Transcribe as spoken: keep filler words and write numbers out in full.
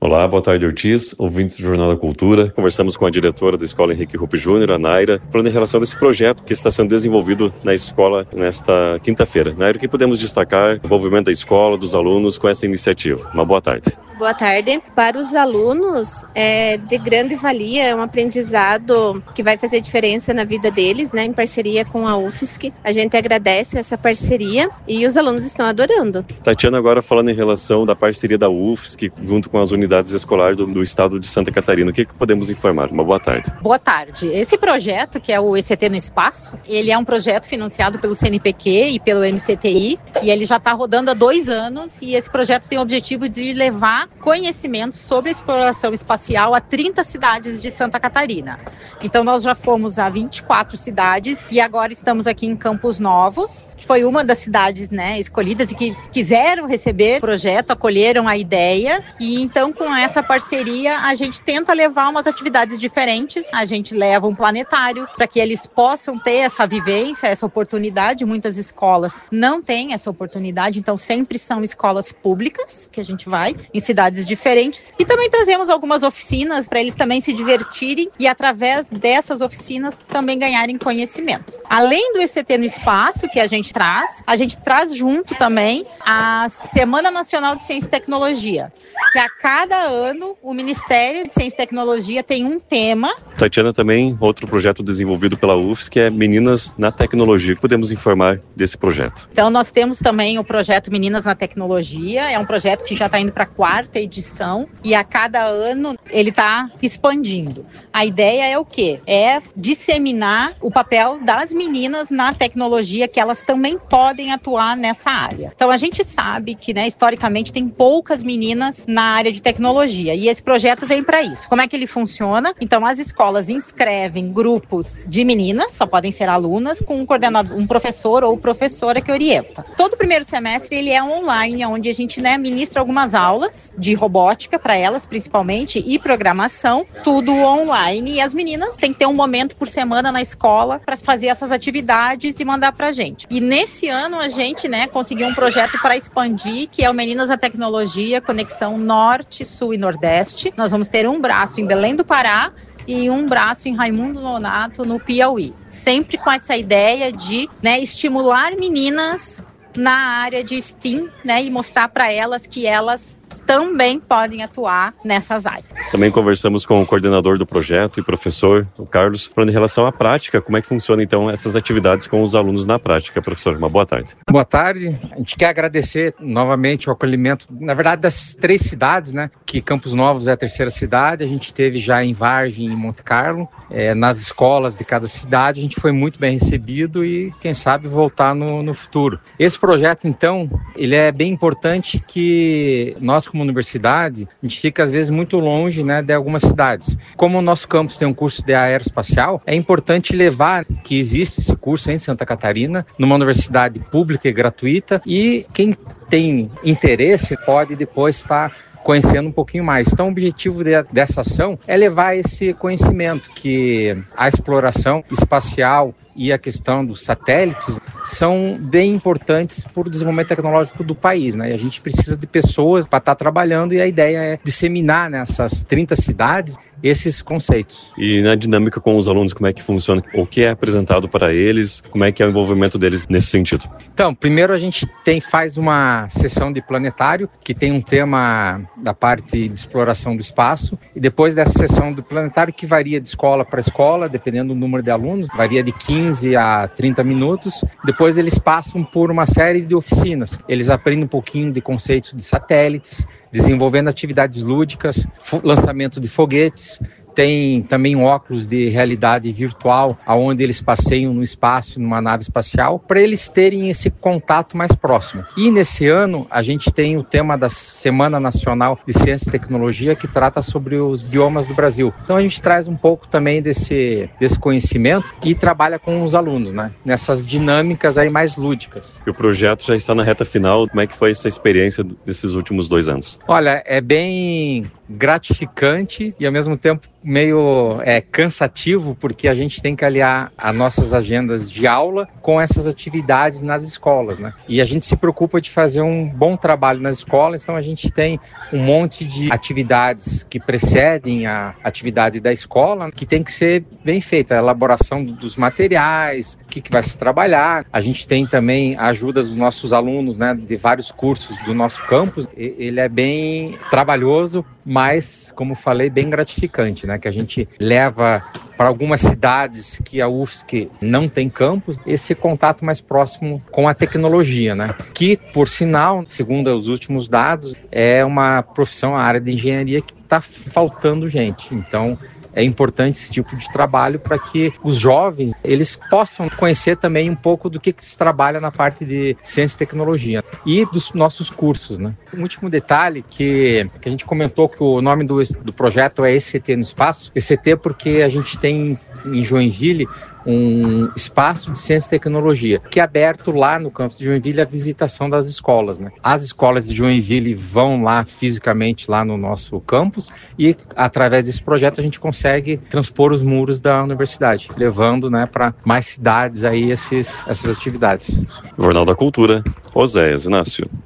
Olá, boa tarde, Ortiz, ouvintes do Jornal da Cultura. Conversamos com a diretora da Escola Henrique Rupp Júnior, a Naira, falando em relação a esse projeto que está sendo desenvolvido na escola nesta quinta-feira. Naira, o que podemos destacar o envolvimento da escola, dos alunos com essa iniciativa? Uma boa tarde. Boa tarde. Para os alunos, é de grande valia, é um aprendizado que vai fazer diferença na vida deles, né, em parceria com a U F S C. A gente agradece essa parceria e os alunos estão adorando. Tatiana, agora falando em relação da parceria da U F S C junto com as unidades escolares do, do estado de Santa Catarina, o que, que podemos informar? Uma boa tarde. Boa tarde. Esse projeto, que é o E C T no Espaço, ele é um projeto financiado pelo C N P Q e pelo M C T I, e ele já está rodando há dois anos, e esse projeto tem o objetivo de levar conhecimento sobre a exploração espacial a trinta cidades de Santa Catarina. Então nós já fomos a vinte e quatro cidades e agora estamos aqui em Campos Novos, que foi uma das cidades, né, escolhidas e que quiseram receber o projeto, acolheram a ideia, e então com essa parceria a gente tenta levar umas atividades diferentes. A gente leva um planetário para que eles possam ter essa vivência, essa oportunidade. Muitas escolas não têm essa oportunidade, então sempre são escolas públicas que a gente vai em cidades diferentes, e também trazemos algumas oficinas para eles também se divertirem e através dessas oficinas também ganharem conhecimento. Além do E C T no Espaço que a gente traz, a gente traz junto também a Semana Nacional de Ciência e Tecnologia, que a cada ano o Ministério de Ciência e Tecnologia tem um tema. Tatiana, também outro projeto desenvolvido pela U F S C, que é Meninas na Tecnologia. O que podemos informar desse projeto? Então nós temos também o projeto Meninas na Tecnologia, é um projeto que já está indo para a quarta edição e a cada ano ele está expandindo. A ideia é o quê? É disseminar o papel das meninas na tecnologia, que elas também podem atuar nessa área. Então a gente sabe que, né, historicamente tem poucas meninas na área de tecnologia e esse projeto vem para isso. Como é que ele funciona? Então as escolas inscrevem grupos de meninas, só podem ser alunas, com um coordenador, um professor ou professora que orienta. Todo o primeiro semestre ele é online, onde a gente, né, ministra algumas aulas de robótica para elas, principalmente, e programação, tudo online, e as meninas têm que ter um momento por semana na escola para fazer essas atividades e mandar pra gente. E nesse ano a gente, né, conseguiu um projeto para expandir, que é o Meninas na Tecnologia, Conexão Norte, Sul e Nordeste. Nós vamos ter um braço em Belém do Pará e um braço em Raimundo Nonato, no Piauí. Sempre com essa ideia de, né, estimular meninas na área de STEAM, né, e mostrar para elas que elas também podem atuar nessas áreas. Também conversamos com o coordenador do projeto e professor, o Carlos, falando em relação à prática, como é que funciona então essas atividades com os alunos na prática. Professor, uma boa tarde. Boa tarde. A gente quer agradecer novamente o acolhimento, na verdade, das três cidades, né? Que Campos Novos é a terceira cidade, a gente teve já em Vargem e Monte Carlo, é, nas escolas de cada cidade, a gente foi muito bem recebido e, quem sabe, voltar no, no futuro. Esse projeto, então, ele é bem importante que nós, como universidade, a gente fica às vezes muito longe, né, de algumas cidades. Como o nosso campus tem um curso de aeroespacial, é importante levar que existe esse curso em Santa Catarina, numa universidade pública e gratuita, e quem tem interesse pode depois estar conhecendo um pouquinho mais. Então, o objetivo de, dessa ação é levar esse conhecimento que a exploração espacial e a questão dos satélites são bem importantes para o desenvolvimento tecnológico do país, né? E a gente precisa de pessoas para estar trabalhando, e a ideia é disseminar nessas trinta cidades esses conceitos. E na dinâmica com os alunos, como é que funciona? O que é apresentado para eles? Como é que é o envolvimento deles nesse sentido? Então, primeiro a gente tem, faz uma sessão de planetário, que tem um tema da parte de exploração do espaço, e depois dessa sessão do planetário, que varia de escola para escola, dependendo do número de alunos, varia de quinze a trinta minutos. Depois eles passam por uma série de oficinas. Eles aprendem um pouquinho de conceitos de satélites, desenvolvendo atividades lúdicas, lançamento de foguetes. Tem também um óculos de realidade virtual, onde eles passeiam no espaço, numa nave espacial, para eles terem esse contato mais próximo. E nesse ano, a gente tem o tema da Semana Nacional de Ciência e Tecnologia, que trata sobre os biomas do Brasil. Então a gente traz um pouco também desse, desse conhecimento e trabalha com os alunos, né? Nessas dinâmicas aí mais lúdicas. E o projeto já está na reta final. Como é que foi essa experiência desses últimos dois anos? Olha, é bem gratificante e ao mesmo tempo meio é, cansativo, porque a gente tem que aliar as nossas agendas de aula com essas atividades nas escolas, né? E a gente se preocupa de fazer um bom trabalho nas escolas, então a gente tem um monte de atividades que precedem a atividade da escola, que tem que ser bem feita, a elaboração dos materiais, o que, que vai se trabalhar. A gente tem também a ajuda dos nossos alunos, né, de vários cursos do nosso campus. Ele é bem trabalhoso, mas, como falei, bem gratificante, né? Que a gente leva para algumas cidades que a U F S C não tem campus, esse contato mais próximo com a tecnologia, né? Que, por sinal, segundo os últimos dados, é uma profissão, a área de engenharia, que está faltando gente. Então, é importante esse tipo de trabalho para que os jovens eles possam conhecer também um pouco do que, que se trabalha na parte de ciência e tecnologia e dos nossos cursos, né? Um último detalhe que, que a gente comentou que o nome do, do projeto é E C T no Espaço. E C T porque a gente tem em Joinville um espaço de ciência e tecnologia, que é aberto lá no campus de Joinville a visitação das escolas, né? As escolas de Joinville vão lá fisicamente lá no nosso campus e através desse projeto a gente consegue transpor os muros da universidade, levando, né, para mais cidades aí esses, essas atividades. Jornal da Cultura, Oséias Inácio.